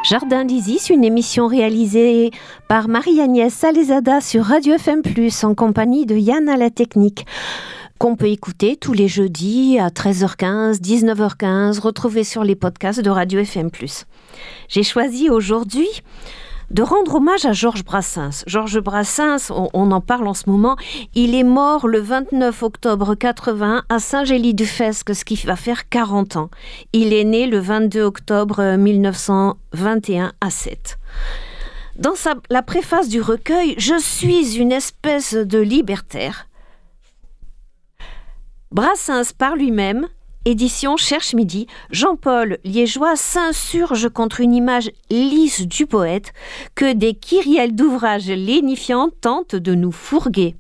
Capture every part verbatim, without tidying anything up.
Jardin d'Isis, une émission réalisée par Marie-Agnès Salezada sur Radio F M plus, en compagnie de Yann à la technique, qu'on peut écouter tous les jeudis à treize heures quinze, dix-neuf heures quinze, retrouver sur les podcasts de Radio F M plus. J'ai choisi aujourd'hui de rendre hommage à Georges Brassens. Georges Brassens, on, on en parle en ce moment, il est mort le vingt-neuf octobre quatre-vingt à Saint-Gély-du-Fesque, ce qui va faire quarante ans. Il est né le vingt-deux octobre mille neuf cent vingt et un à Sète. Dans sa, la préface du recueil « Je suis une espèce de libertaire », Brassens par lui-même, édition Cherche Midi, Jean-Paul Liégeois s'insurge contre une image lisse du poète que des kyrielles d'ouvrages lénifiants tentent de nous fourguer.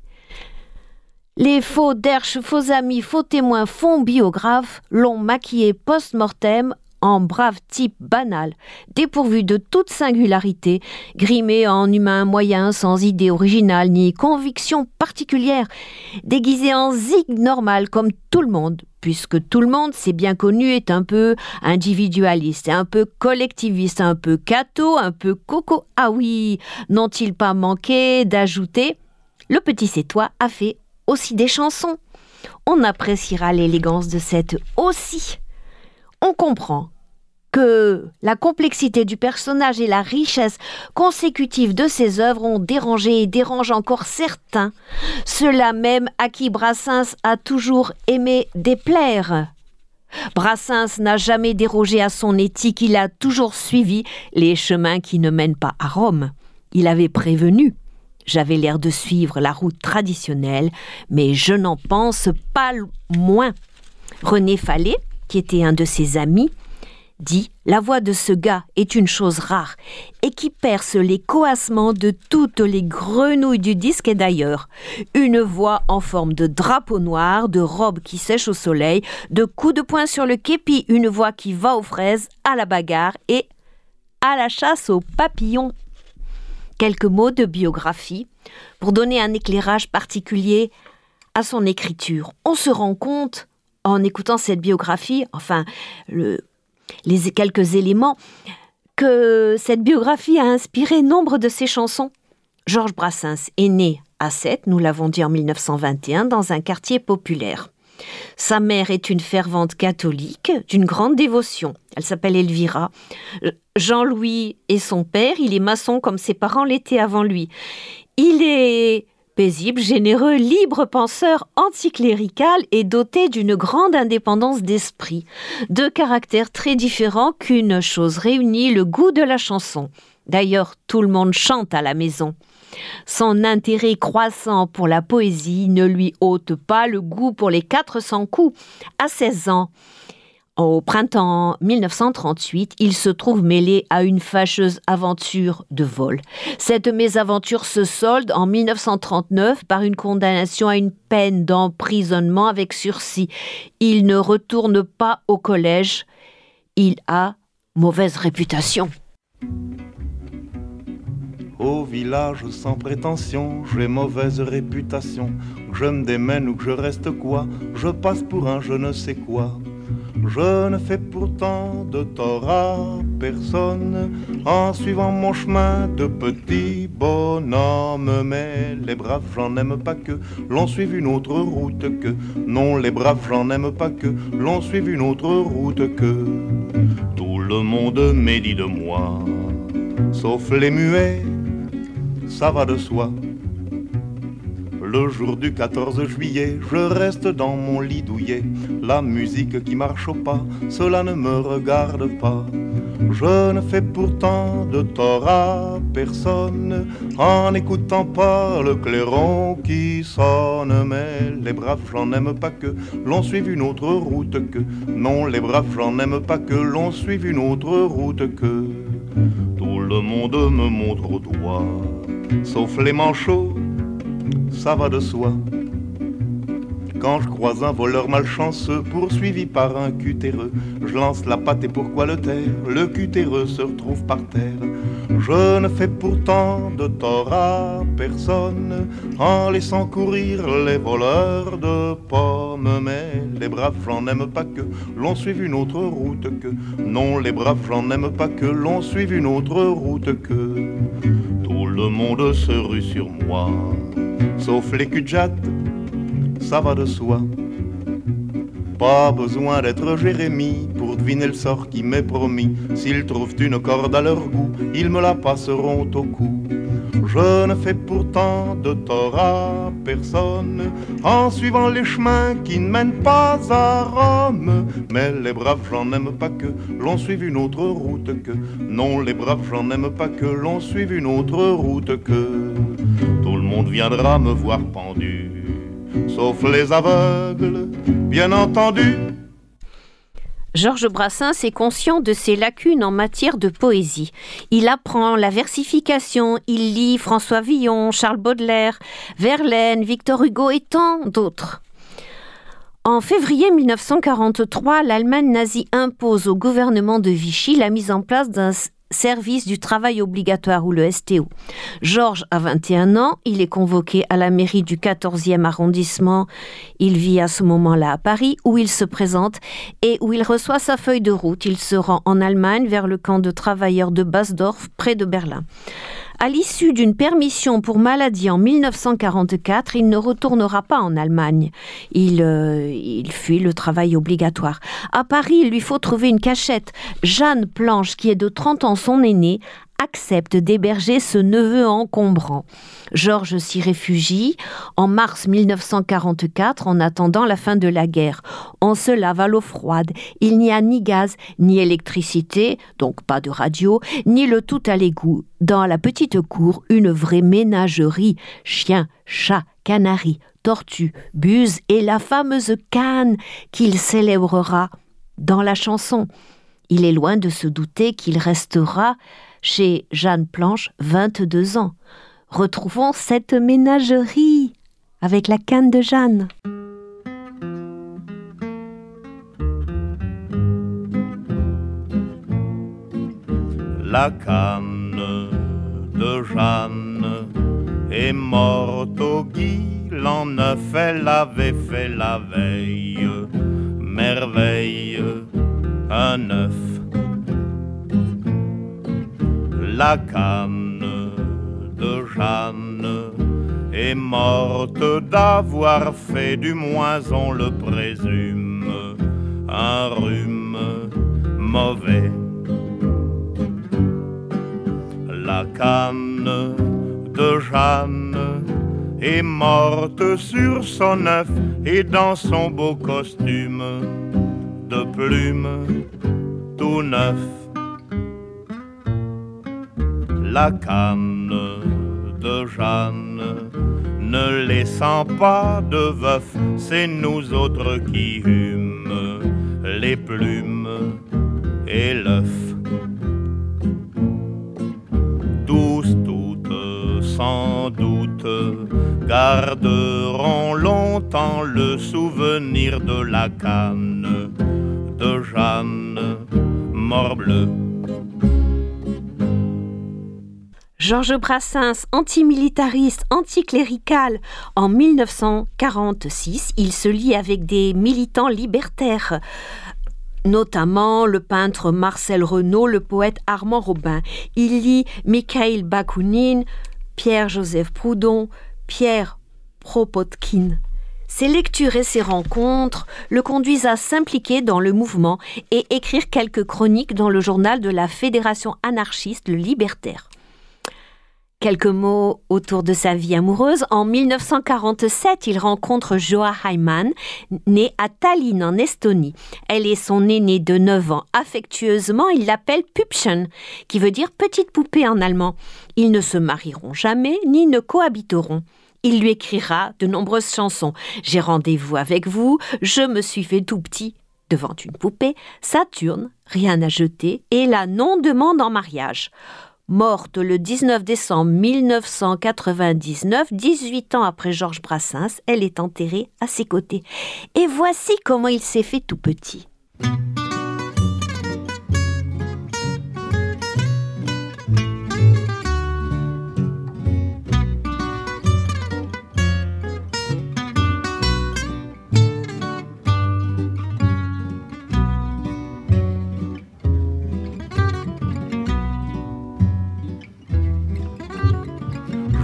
Les faux derches, faux amis, faux témoins, faux biographes l'ont maquillé post-mortem en brave type banal, dépourvu de toute singularité, grimé en humain moyen sans idée originale ni conviction particulière, déguisé en zig normal comme tout le monde, puisque tout le monde, c'est bien connu, est un peu individualiste, un peu collectiviste, un peu catho, un peu coco. Ah oui, n'ont-ils pas manqué d'ajouter « Le petit c'est-toi a fait aussi des chansons ». On appréciera l'élégance de cette « aussi ». On comprend que la complexité du personnage et la richesse consécutive de ses œuvres ont dérangé et dérangent encore certains, ceux-là même à qui Brassens a toujours aimé déplaire. Brassens n'a jamais dérogé à son éthique, il a toujours suivi les chemins qui ne mènent pas à Rome. Il avait prévenu. J'avais l'air de suivre la route traditionnelle, mais je n'en pense pas moins. René Fallet, qui était un de ses amis, dit « La voix de ce gars est une chose rare et qui perce les coassements de toutes les grenouilles du disque et d'ailleurs. Une voix en forme de drapeau noir, de robe qui sèche au soleil, de coups de poing sur le képi, une voix qui va aux fraises, à la bagarre et à la chasse aux papillons. » Quelques mots de biographie pour donner un éclairage particulier à son écriture. On se rend compte en écoutant cette biographie, enfin, le, les quelques éléments, que cette biographie a inspiré nombre de ses chansons. Georges Brassens est né à Sète, nous l'avons dit en mille neuf cent vingt et un, dans un quartier populaire. Sa mère est une fervente catholique, d'une grande dévotion. Elle s'appelle Elvira. Jean-Louis est son père, il est maçon comme ses parents l'étaient avant lui. Il est paisible, généreux, libre penseur, anticlérical et doté d'une grande indépendance d'esprit. Deux caractères très différents qu'une chose réunit, le goût de la chanson. D'ailleurs, tout le monde chante à la maison. Son intérêt croissant pour la poésie ne lui ôte pas le goût pour les quatre cents coups. À seize ans, au printemps mille neuf cent trente-huit, il se trouve mêlé à une fâcheuse aventure de vol. Cette mésaventure se solde en mille neuf cent trente-neuf par une condamnation à une peine d'emprisonnement avec sursis. Il ne retourne pas au collège. Il a mauvaise réputation. Au village sans prétention, j'ai mauvaise réputation. Que je me démène ou que je reste quoi, je passe pour un je ne sais quoi. Je ne fais pourtant de tort à personne en suivant mon chemin de petit bonhomme. Mais les braves, j'en aime pas que l'on suive une autre route que. Non, les braves, j'en aime pas que l'on suive une autre route que. Tout le monde médit de moi, sauf les muets, ça va de soi. Le jour du quatorze juillet, je reste dans mon lit douillet. La musique qui marche au pas, cela ne me regarde pas. Je ne fais pourtant de tort à personne en n'écoutant pas le clairon qui sonne. Mais les braves, j'en aime pas que l'on suive une autre route que. Non, les braves, j'en aime pas que l'on suive une autre route que. Tout le monde me montre au doigt, sauf les manchots, ça va de soi. Quand je croise un voleur malchanceux poursuivi par un cutéreux, je lance la patte et pourquoi le taire? Le cutéreux se retrouve par terre. Je ne fais pourtant de tort à personne en laissant courir les voleurs de pommes. Mais les braves gens n'aiment pas que l'on suive une autre route que. Non, les braves gens n'aiment pas que l'on suive une autre route que. Tout le monde se rue sur moi, sauf les cul-de-jatte, ça va de soi. Pas besoin d'être Jérémie pour deviner le sort qui m'est promis. S'ils trouvent une corde à leur goût, ils me la passeront au cou. Je ne fais pourtant de tort à personne en suivant les chemins qui ne mènent pas à Rome. Mais les braves gens n'aiment pas que l'on suive une autre route que. Non, les braves gens n'aiment pas que l'on suive une autre route que. Tout le monde viendra me voir pendu, sauf les aveugles, bien entendu. Georges Brassens est conscient de ses lacunes en matière de poésie. Il apprend la versification, il lit François Villon, Charles Baudelaire, Verlaine, Victor Hugo et tant d'autres. En février mille neuf cent quarante-trois, l'Allemagne nazie impose au gouvernement de Vichy la mise en place d'un service du travail obligatoire ou le S T O. Georges a vingt et un ans, il est convoqué à la mairie du quatorzième arrondissement. Il vit à ce moment-là à Paris où il se présente et où il reçoit sa feuille de route. Il se rend en Allemagne vers le camp de travailleurs de Basdorf près de Berlin. À l'issue d'une permission pour maladie en mille neuf cent quarante-quatre, il ne retournera pas en Allemagne. Il, euh, il fuit le travail obligatoire. À Paris, il lui faut trouver une cachette. Jeanne Planche, qui est de trente ans son aînée, accepte d'héberger ce neveu encombrant. Georges s'y réfugie en mars mille neuf cent quarante-quatre en attendant la fin de la guerre. On se lave à l'eau froide. Il n'y a ni gaz, ni électricité, donc pas de radio, ni le tout à l'égout. Dans la petite cour, une vraie ménagerie. Chiens, chats, canaris, tortues, buses et la fameuse canne qu'il célébrera dans la chanson. Il est loin de se douter qu'il restera chez Jeanne Planche vingt-deux ans. Retrouvons cette ménagerie avec la canne de Jeanne. La canne de Jeanne est morte au gui, l'an neuf, elle avait fait la veille. Merveille, un œuf. La canne de Jeanne est morte d'avoir fait, du moins on le présume, un rhume mauvais. La canne de Jeanne est morte sur son œuf et dans son beau costume de plumes tout neuf. La canne de Jeanne ne laissant pas de veuf, c'est nous autres qui humes les plumes et l'œuf. Tous toutes sans doute garderont longtemps le souvenir de la canne de Jeanne morbleu. Georges Brassens, antimilitariste, anticlérical. En mille neuf cent quarante-six, il se lie avec des militants libertaires, notamment le peintre Marcel Renaud, le poète Armand Robin. Il lit Mikhail Bakounine, Pierre-Joseph Proudhon, Pierre Kropotkin. Ses lectures et ses rencontres le conduisent à s'impliquer dans le mouvement et écrire quelques chroniques dans le journal de la Fédération anarchiste, le Libertaire. Quelques mots autour de sa vie amoureuse. En mille neuf cent quarante-sept, il rencontre Joa Heimann, née à Tallinn en Estonie. Elle est son aînée de neuf ans. Affectueusement, il l'appelle Püppchen, qui veut dire petite poupée en allemand. Ils ne se marieront jamais ni ne cohabiteront. Il lui écrira de nombreuses chansons. J'ai rendez-vous avec vous, je me suis fait tout petit devant une poupée, Saturne, rien à jeter, et la non-demande en mariage. Morte le dix-neuf décembre mille neuf cent quatre-vingt-dix-neuf, dix-huit ans après Georges Brassens, elle est enterrée à ses côtés. Et voici comment il s'est fait tout petit.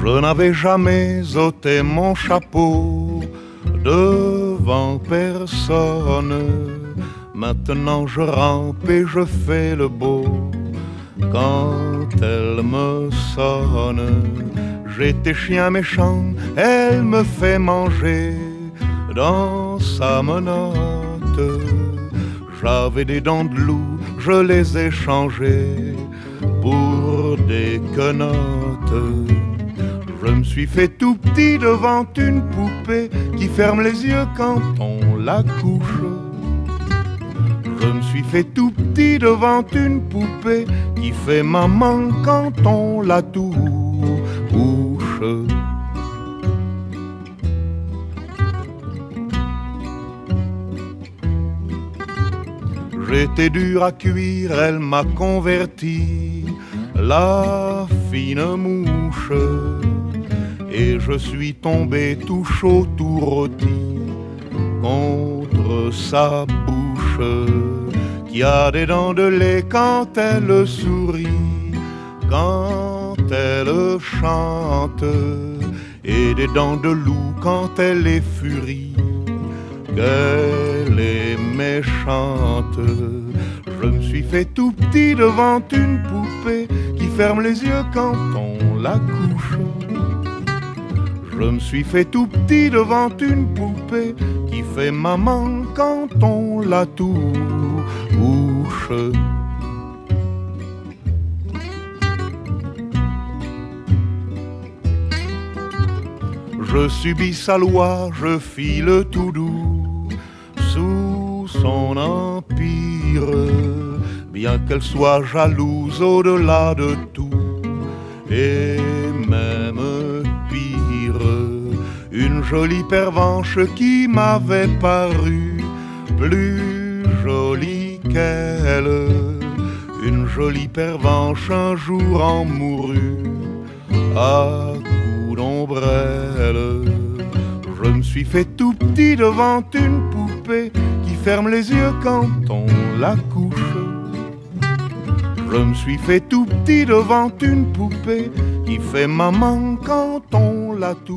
Je n'avais jamais ôté mon chapeau devant personne. Maintenant je rampe et je fais le beau quand elle me sonne. J'étais chien méchant, elle me fait manger dans sa menotte. J'avais des dents de loup, je les ai changées pour des quenottes. Je me suis fait tout petit devant une poupée qui ferme les yeux quand on la couche. Je me suis fait tout petit devant une poupée qui fait maman quand on la touche. J'étais dur à cuire, elle m'a converti, la fine mouche. Et je suis tombé tout chaud, tout rôti contre sa bouche, qui a des dents de lait quand elle sourit, quand elle chante, et des dents de loup quand elle est furie, qu'elle est méchante. Je me suis fait tout petit devant une poupée qui ferme les yeux quand on la couche. Je me suis fait tout petit devant une poupée qui fait maman quand on la touche. Je subis sa loi, je file tout doux sous son empire, bien qu'elle soit jalouse au-delà de tout, et même pire, une jolie pervenche qui m'avait paru plus jolie qu'elle, une jolie pervenche un jour en mourut à coups d'ombrelle. Je me suis fait tout petit devant une poupée qui ferme les yeux quand on la couche. Je me suis fait tout petit devant une poupée qui fait maman quand on la touche.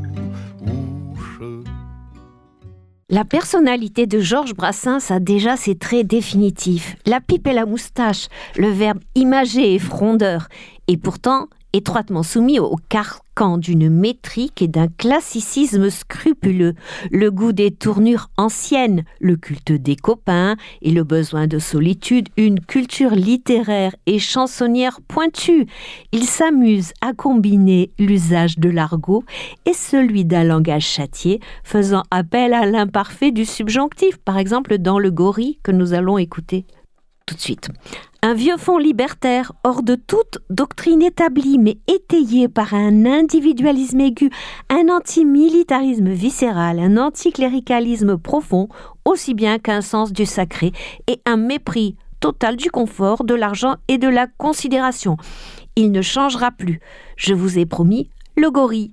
La personnalité de Georges Brassens a déjà ses traits définitifs. La pipe et la moustache, le verbe imager et frondeur. Et pourtant, étroitement soumis au carcan d'une métrique et d'un classicisme scrupuleux, le goût des tournures anciennes, le culte des copains et le besoin de solitude, une culture littéraire et chansonnière pointue. Il s'amuse à combiner l'usage de l'argot et celui d'un langage châtié, faisant appel à l'imparfait du subjonctif, par exemple dans Le Gorille que nous allons écouter tout de suite. Un vieux fond libertaire, hors de toute doctrine établie, mais étayé par un individualisme aigu, un antimilitarisme viscéral, un anticléricalisme profond, aussi bien qu'un sens du sacré, et un mépris total du confort, de l'argent et de la considération. Il ne changera plus. Je vous ai promis Le Gorille.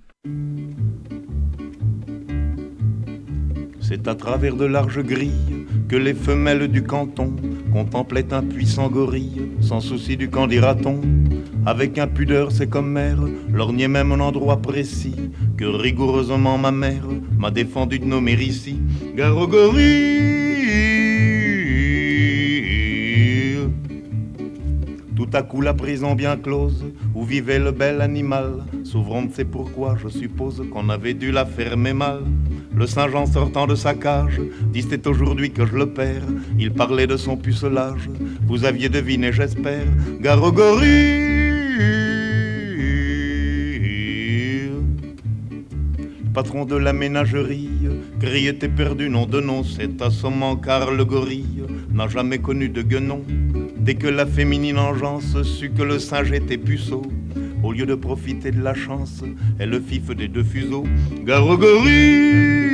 C'est à travers de larges grilles que les femelles du canton contemplaient un puissant gorille, sans souci du qu'en dira-t-on. Avec impudeur, c'est comme mère, lorgnait même un endroit précis que rigoureusement ma mère m'a défendu de nommer ici. Gare au gorille. Tout à coup la prison bien close où vivait le bel animal, s'ouvrant de c'est pourquoi je suppose qu'on avait dû la fermer mal. Le Saint-Jean sortant de sa cage dit c'est aujourd'hui que je le perds. Il parlait de son pucelage, vous aviez deviné j'espère. Gare au gorille. Patron de la ménagerie criait éperdu nom de nom, c'est assommant car le gorille n'a jamais connu de guenon. Dès que la féminine engeance sut que le singe était puceau, au lieu de profiter de la chance, elle le fif des deux fuseaux. Gare au gorille.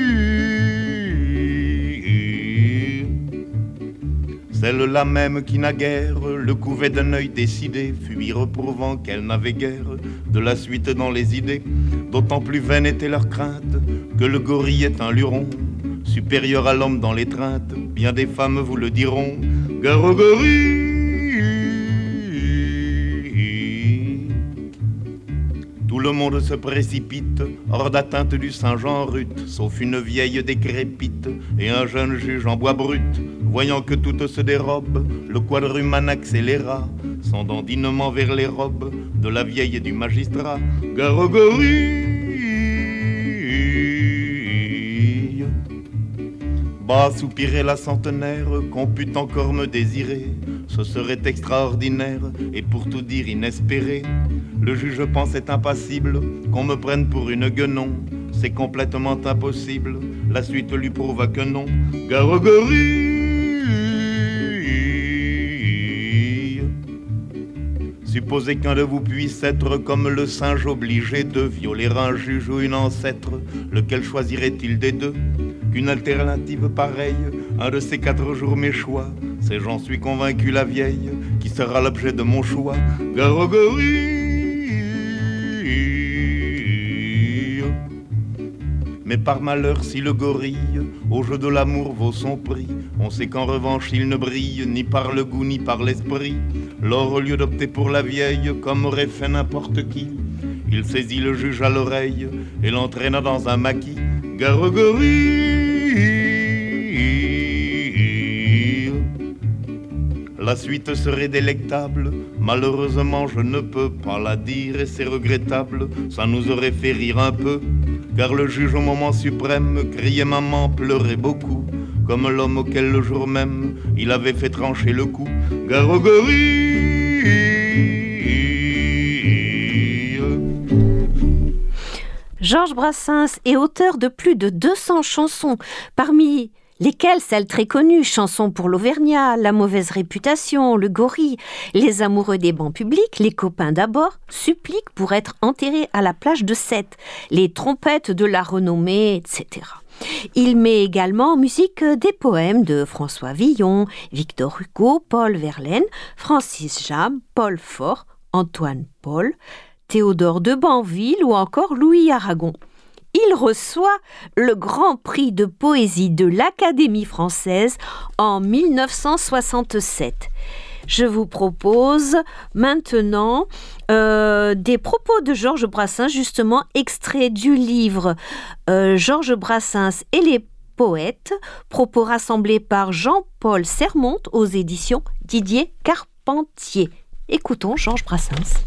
Celle-là même qui naguère le couvait d'un œil décidé, fut y reprouvant qu'elle n'avait guère de la suite dans les idées. D'autant plus vaine était leur crainte que le gorille est un luron, supérieur à l'homme dans l'étreinte, bien des femmes vous le diront. Gare au gorille. Tout le monde se précipite, hors d'atteinte du Saint-Jean rut, sauf une vieille décrépite et un jeune juge en bois brut. Voyant que tout se dérobe, le quadruman accéléra son dandinement vers les robes de la vieille et du magistrat. Garogorille, bas soupirait la centenaire, qu'on pût encore me désirer, ce serait extraordinaire et pour tout dire inespéré. Le juge pensait impassible qu'on me prenne pour une guenon. C'est complètement impossible, la suite lui prouva que non. Garogorille, supposez qu'un de vous puisse être comme le singe obligé de violer un juge ou une ancêtre, lequel choisirait-il des deux? Qu'une alternative pareille, un de ces quatre jours mes choix, c'est j'en suis convaincu la vieille, qui sera l'objet de mon choix. Garogorille. Mais par malheur si le gorille au jeu de l'amour vaut son prix, on sait qu'en revanche il ne brille ni par le goût ni par l'esprit. Lors au lieu d'opter pour la vieille comme aurait fait n'importe qui, il saisit le juge à l'oreille et l'entraîna dans un maquis. Garogorille, la suite serait délectable, malheureusement je ne peux pas la dire et c'est regrettable, ça nous aurait fait rire un peu, car le juge au moment suprême criait maman, pleurait beaucoup, comme l'homme auquel le jour même il avait fait trancher le cou. Garogorille. Georges Brassens est auteur de plus de deux cents chansons, parmi lesquelles celles très connues, Chansons pour l'Auvergnat, La mauvaise réputation, Le gorille, Les amoureux des bancs publics, Les copains d'abord, Supplique pour être enterré à la plage de Sète, Les trompettes de la renommée, et cetera. Il met également en musique des poèmes de François Villon, Victor Hugo, Paul Verlaine, Francis Jam, Paul Faure, Antoine Paul, Théodore de Banville ou encore Louis Aragon. Il reçoit le Grand Prix de poésie de l'Académie française en mille neuf cent soixante-sept. Je vous propose maintenant euh, des propos de Georges Brassens, justement extraits du livre euh, Georges Brassens et les poètes, propos rassemblés par Jean-Paul Sermonte aux éditions Didier Carpentier. Écoutons Georges Brassens.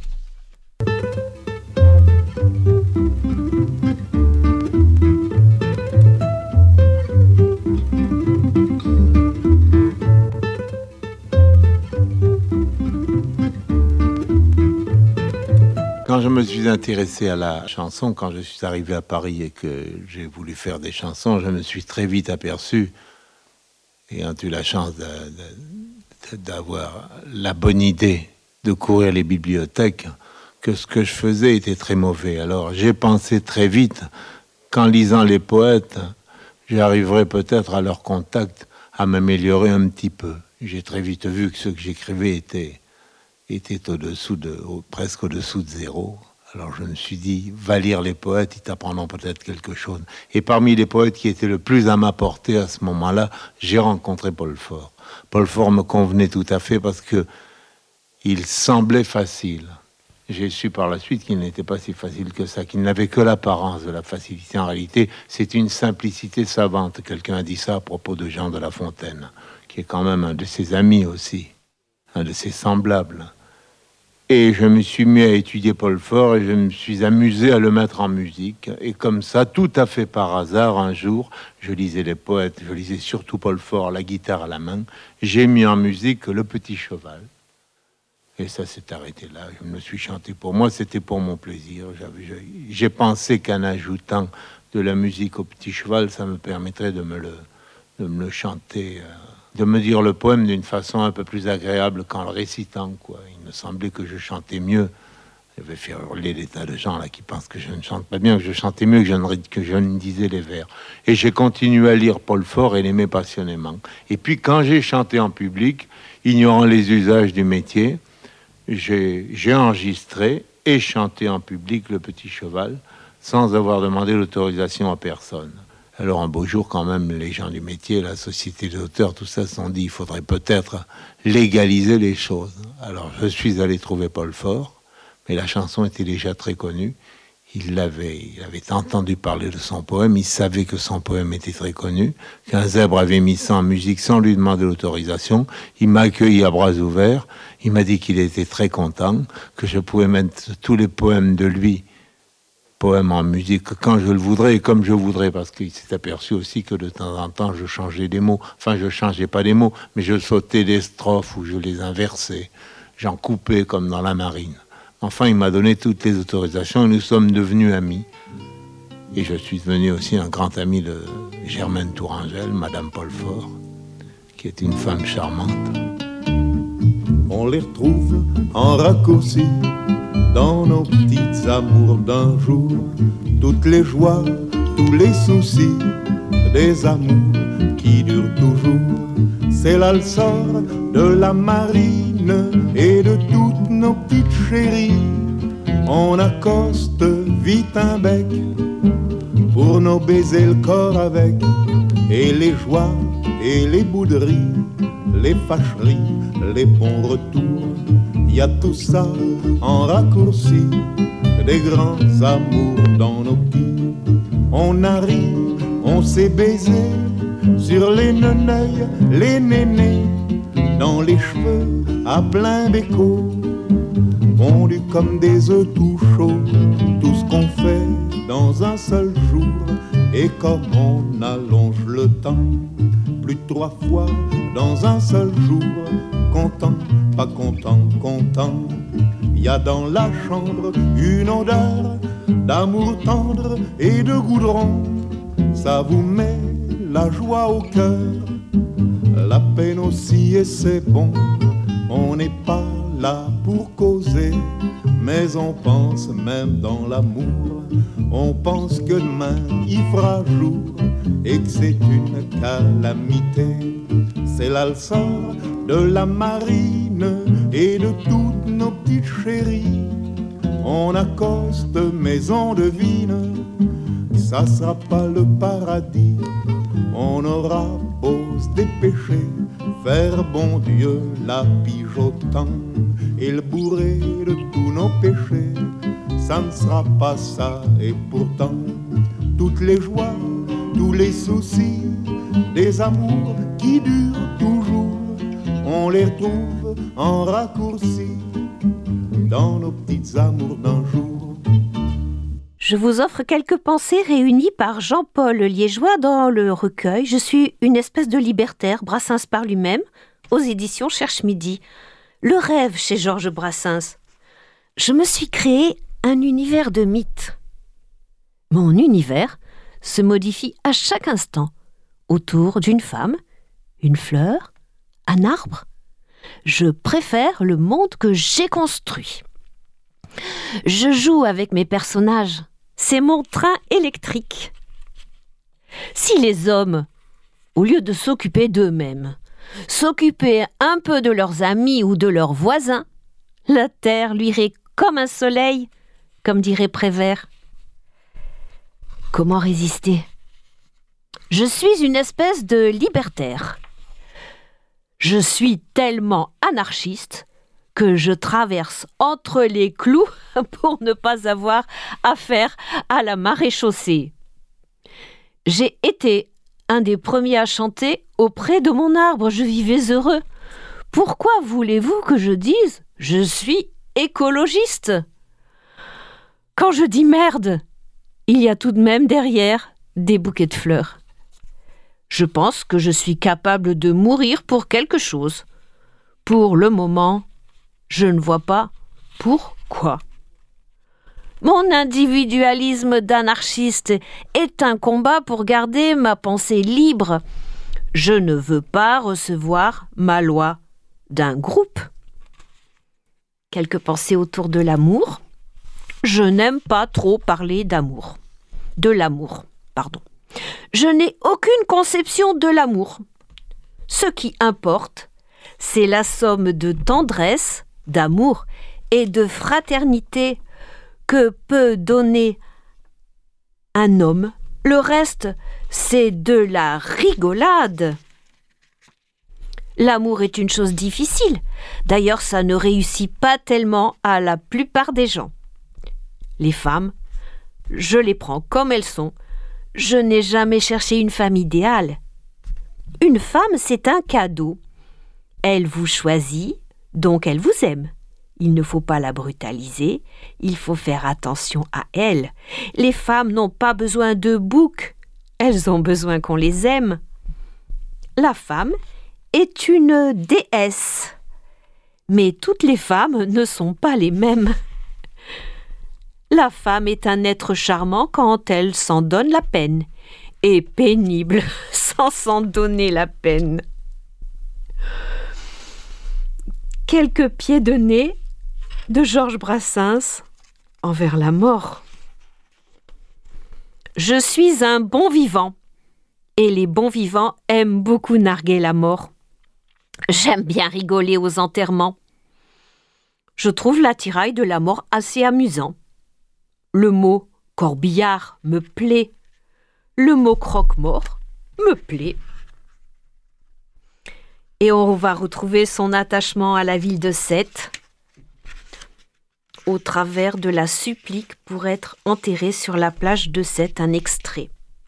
Quand je me suis intéressé à la chanson, quand je suis arrivé à Paris et que j'ai voulu faire des chansons, je me suis très vite aperçu, ayant eu la chance de, de, d'avoir la bonne idée de courir les bibliothèques, que ce que je faisais était très mauvais. Alors j'ai pensé très vite qu'en lisant les poètes, j'arriverais peut-être à leur contact à m'améliorer un petit peu. J'ai très vite vu que ce que j'écrivais était... était au-dessous de, au, presque au-dessous de zéro. Alors je me suis dit, va lire les poètes, ils t'apprendront peut-être quelque chose. Et parmi les poètes qui étaient le plus à ma portée à ce moment-là, j'ai rencontré Paul Faure. Paul Faure me convenait tout à fait parce que il semblait facile. J'ai su par la suite qu'il n'était pas si facile que ça, qu'il n'avait que l'apparence de la facilité. En réalité, c'est une simplicité savante. Quelqu'un a dit ça à propos de Jean de La Fontaine, qui est quand même un de ses amis aussi, un de ses semblables. Et je me suis mis à étudier Paul Faure et je me suis amusé à le mettre en musique. Et comme ça, tout à fait par hasard, un jour, je lisais les poètes, je lisais surtout Paul Faure, la guitare à la main. J'ai mis en musique Le Petit Cheval. Et ça s'est arrêté là. Je me suis chanté. Pour moi, c'était pour mon plaisir. J'avais, j'ai pensé qu'en ajoutant de la musique au Petit Cheval, ça me permettrait de me le, de me le chanter... Euh, de me dire le poème d'une façon un peu plus agréable qu'en le récitant, quoi. Il me semblait que je chantais mieux. Je vais faire hurler des tas de gens là qui pensent que je ne chante pas bien, que je chantais mieux que je ne, que je ne disais les vers. Et j'ai continué à lire Paul Faure et l'aimer passionnément. Et puis quand j'ai chanté en public, ignorant les usages du métier, j'ai, j'ai enregistré et chanté en public Le Petit Cheval sans avoir demandé l'autorisation à personne. Alors un beau jour, quand même, les gens du métier, la société d'auteurs, tout ça, se sont dit il faudrait peut-être légaliser les choses. Alors je suis allé trouver Paul Faure, mais la chanson était déjà très connue. Il avait, il avait entendu parler de son poème, il savait que son poème était très connu, qu'un zèbre avait mis ça en musique sans lui demander l'autorisation. Il m'a accueilli à bras ouverts, il m'a dit qu'il était très content, que je pouvais mettre tous les poèmes de lui, poèmes en musique, quand je le voudrais et comme je voudrais, parce qu'il s'est aperçu aussi que de temps en temps je changeais des mots. Enfin, je changeais pas des mots, mais je sautais des strophes ou je les inversais. J'en coupais comme dans la marine. Enfin, il m'a donné toutes les autorisations et nous sommes devenus amis. Et je suis devenu aussi un grand ami de Germaine Tourangelle, Madame Paul Fort, qui est une femme charmante. On les retrouve en raccourci dans nos petites amours d'un jour. Toutes les joies, tous les soucis des amours qui durent toujours. C'est là le sort de la marine et de toutes nos petites chéries. On accoste vite un bec pour nos baiser le corps avec. Et les joies et les bouderies, les fâcheries, les bons retours, y a tout ça en raccourci, des grands amours dans nos petits. On arrive, on s'est baisé sur les neneuils, les nénés, dans les cheveux à plein béco, fondus comme des œufs tout chauds, tout ce qu'on fait dans un seul jour. Et comme on allonge le temps, plus de trois fois dans un seul jour, content, pas content, content, y a dans la chambre une odeur d'amour tendre et de goudron. Ça vous met la joie au cœur, la peine aussi, et c'est bon. On n'est pas là pour causer, mais on pense même dans l'amour. On pense que demain il fera jour et que c'est une calamité. C'est là le sort de la marine et de toutes nos petites chéries. On accoste mais on devine, ça sera pas le paradis. On aura beau se dépêcher, faire bon Dieu la pige au temps et le bourrer de tous nos péchés, ça ne sera pas ça. Et pourtant, toutes les joies, tous les soucis, des amours qui durent toujours, on les retrouve en raccourci dans nos petites amours d'un jour. Je vous offre quelques pensées réunies par Jean-Paul Liégeois dans le recueil « Je suis une espèce de libertaire », Brassens par lui-même, aux éditions Cherche Midi. Le rêve chez Georges Brassens. Je me suis créé un univers de mythes. Mon univers se modifie à chaque instant, autour d'une femme, une fleur, un arbre. Je préfère le monde que j'ai construit. Je joue avec mes personnages. C'est mon train électrique. Si les hommes, au lieu de s'occuper d'eux-mêmes, s'occupaient un peu de leurs amis ou de leurs voisins, la terre luirait comme un soleil, comme dirait Prévert. Comment résister ? Je suis une espèce de libertaire. Je suis tellement anarchiste que je traverse entre les clous pour ne pas avoir affaire à la maréchaussée. J'ai été un des premiers à chanter auprès de mon arbre, je vivais heureux. Pourquoi voulez-vous que je dise « je suis écologiste » ? Quand je dis merde, il y a tout de même derrière des bouquets de fleurs. Je pense que je suis capable de mourir pour quelque chose. Pour le moment, je ne vois pas pourquoi. Mon individualisme d'anarchiste est un combat pour garder ma pensée libre. Je ne veux pas recevoir ma loi d'un groupe. Quelques pensées autour de l'amour. Je n'aime pas trop parler d'amour. De l'amour, pardon. Je n'ai aucune conception de l'amour. Ce qui importe, c'est la somme de tendresse, d'amour et de fraternité que peut donner un homme. Le reste, c'est de la rigolade. L'amour est une chose difficile. D'ailleurs, ça ne réussit pas tellement à la plupart des gens. Les femmes Je les prends comme elles sont. Je n'ai jamais cherché une femme idéale. Une femme, c'est un cadeau. Elle vous choisit, donc elle vous aime. Il ne faut pas la brutaliser, il faut faire attention à elle. Les femmes n'ont pas besoin de boucs, elles ont besoin qu'on les aime. La femme est une déesse, mais toutes les femmes ne sont pas les mêmes. La femme est un être charmant quand elle s'en donne la peine, et pénible sans s'en donner la peine. Quelques pieds de nez de Georges Brassens envers la mort. Je suis un bon vivant, et les bons vivants aiment beaucoup narguer la mort. J'aime bien rigoler aux enterrements. Je trouve l'attirail de la mort assez amusant. Le mot corbillard me plaît. Le mot croque-mort me plaît. Et on va retrouver son attachement à la ville de Sète au travers de la supplique pour être enterré sur la plage de Sète, un extrait.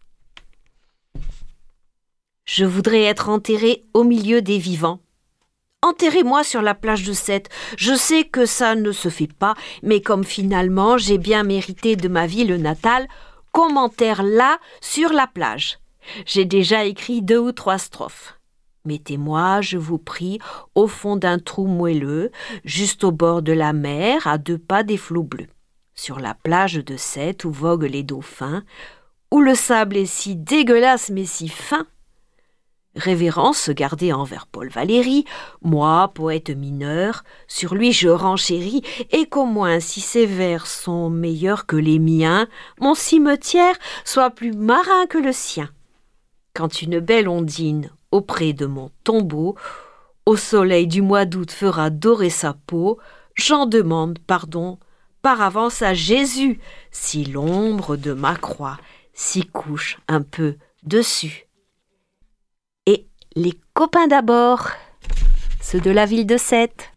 Je voudrais être enterré au milieu des vivants. Enterrez-moi sur la plage de Sète. Je sais que ça ne se fait pas, mais comme finalement j'ai bien mérité de ma ville natale, qu'on m'enterre là, sur la plage. J'ai déjà écrit deux ou trois strophes. Mettez-moi, je vous prie, au fond d'un trou moelleux, juste au bord de la mer, à deux pas des flots bleus. Sur la plage de Sète où voguent les dauphins, où le sable est si dégueulasse mais si fin. Révérence gardée envers Paul Valéry, moi, poète mineur, sur lui je renchéris, et qu'au moins si ses vers sont meilleurs que les miens, mon cimetière soit plus marin que le sien. Quand une belle ondine, auprès de mon tombeau, au soleil du mois d'août fera dorer sa peau, j'en demande pardon par avance à Jésus, si l'ombre de ma croix s'y couche un peu dessus. Et les copains d'abord, ceux de la ville de Sète.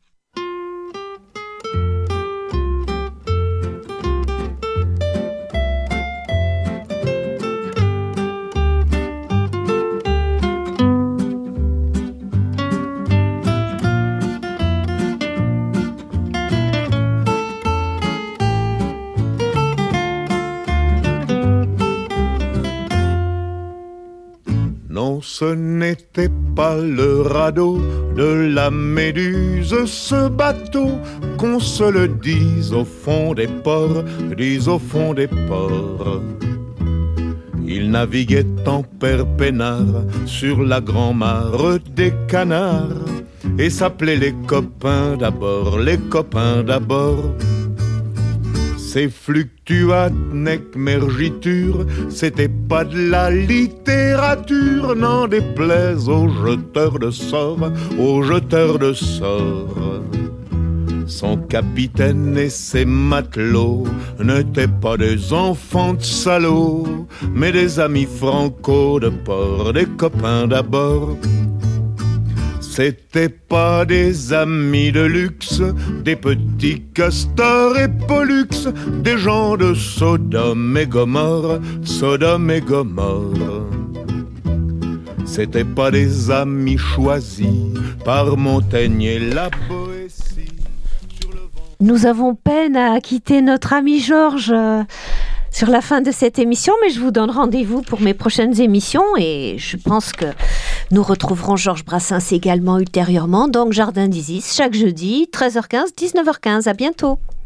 Non, ce n'était pas le radeau de la Méduse, ce bateau, qu'on se le dise au fond des ports, dise au fond des ports. Il naviguait en père peinard sur la grand-mare des canards et s'appelait les copains d'abord, les copains d'abord. Ces fluctuates nec mergiture, c'était pas de la littérature, n'en déplaise aux jeteurs de sorts, aux jeteurs de sorts. Son capitaine et ses matelots n'étaient pas des enfants de salauds, mais des amis franco de port, des copains d'abord. C'étaient pas des amis de luxe, des petits castors et pollux, des gens de Sodome et Gomorre, Sodome et Gomorre. C'étaient pas des amis choisis par Montaigne et la Boétie. Nous avons peine à quitter notre ami Georges euh, sur la fin de cette émission, mais je vous donne rendez-vous pour mes prochaines émissions et je pense que nous retrouverons Georges Brassens également ultérieurement, donc Jardin d'Isis, chaque jeudi, treize heures quinze, dix-neuf heures quinze. À bientôt.